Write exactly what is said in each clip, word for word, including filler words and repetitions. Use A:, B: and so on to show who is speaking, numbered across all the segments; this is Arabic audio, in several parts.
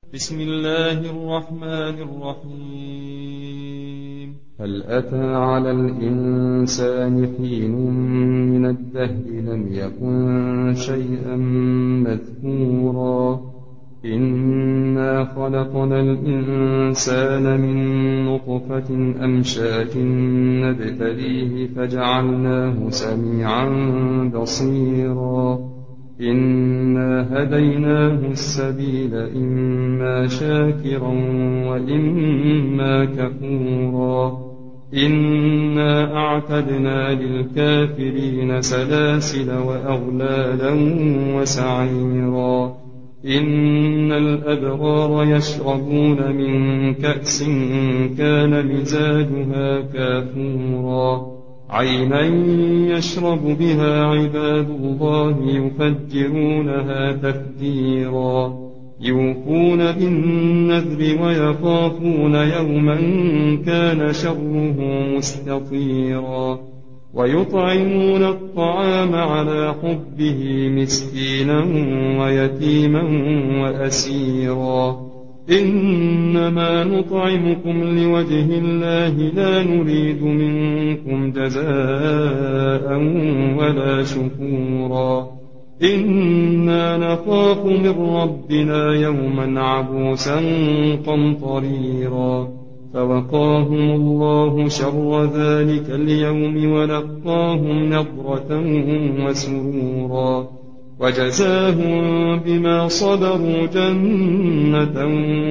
A: بسم الله الرحمن الرحيم.
B: هل أتى على الإنسان حين من الدهر لم يكن شيئا مذكورا إنا خلقنا الإنسان من نطفة أمشاج نبتليه فجعلناه سميعا بصيرا إنا هديناه السبيل إما شاكرا وإما كفورا إنا أعتدنا للكافرين سلاسل وأغلالا وسعيرا إن الأبرار يشربون من كأس كان مزاجها كافورا عينا يشرب بها عباد الله يفجرونها تفجيرا يوفون بالنذر ويخافون يوما كان شره مستطيرا ويطعمون الطعام على حبه مسكينا ويتيما وأسيرا إنما نطعمكم لوجه الله لا نريد منكم جزاء ولا شكورا إنا نخاف من ربنا يوما عبوسا قمطريرا فوقاهم الله شر ذلك اليوم ولقاهم نضرة وسرورا وجزاهم بما صبروا جنة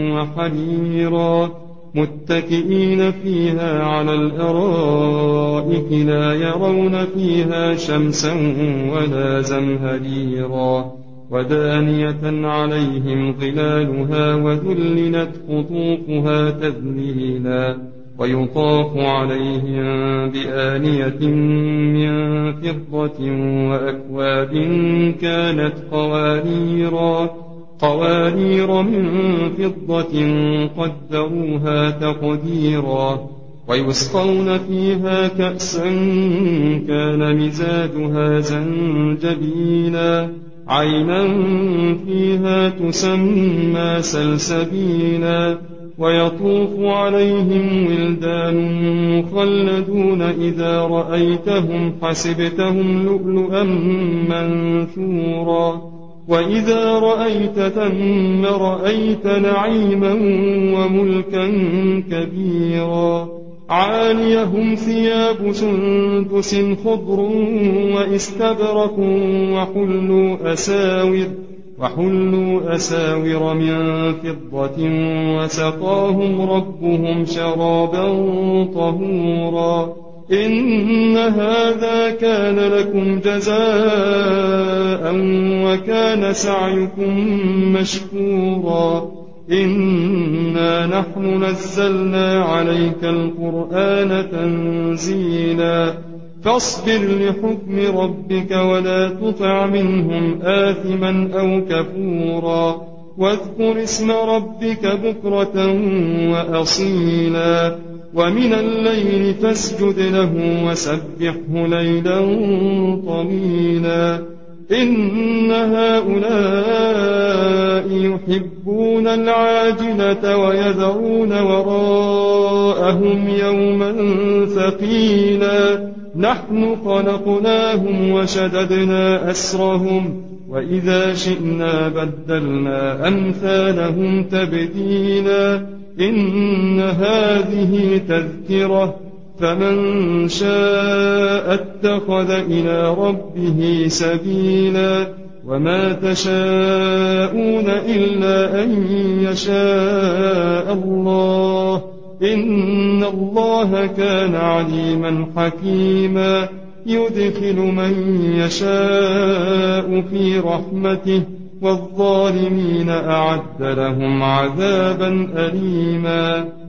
B: وحريرا متكئين فيها على الأرائك لا يرون فيها شمسا ولا زمهريرا ودانية عليهم ظلالها وذللت قطوفها تذليلا ويطاف عليهم بآنية من فضة وأكواب كانت قواريرا قوارير من فضة قدروها تقديرا ويسقون فيها كأسا كان مزاجها زنجبيلا عينا فيها تسمى سلسبيلا ويطوف عليهم ولدان مخلدون إذا رأيتهم حسبتهم لؤلؤا منثورا وإذا رأيت ثم رأيت نعيما وملكا كبيرا عاليهم ثياب سندس خضر واستبرق وحلوا أساور وحلوا أساور من فضة وسقاهم ربهم شرابا طهورا إن هذا كان لكم جزاء وكان سعيكم مشكورا إنا نحن نزلنا عليك القرآن تنزيلا فاصبر لحكم ربك ولا تطع منهم آثما أو كفورا واذكر اسم ربك بكرة وأصيلا ومن الليل فاسجد له وسبحه ليلا طويلا إن هؤلاء يحبون العاجلة ويذرون وراءهم يوما ثقيلا نحن خلقناهم وشددنا أسرهم وإذا شئنا بدلنا أمثالهم تبديلا إن هذه تذكرة فمن شاء اتخذ إلى ربه سبيلا وما تشاءون إلا أن يشاء الله إن الله كان عليما حكيما يدخل من يشاء في رحمته والظالمين أعد لهم عذابا أليما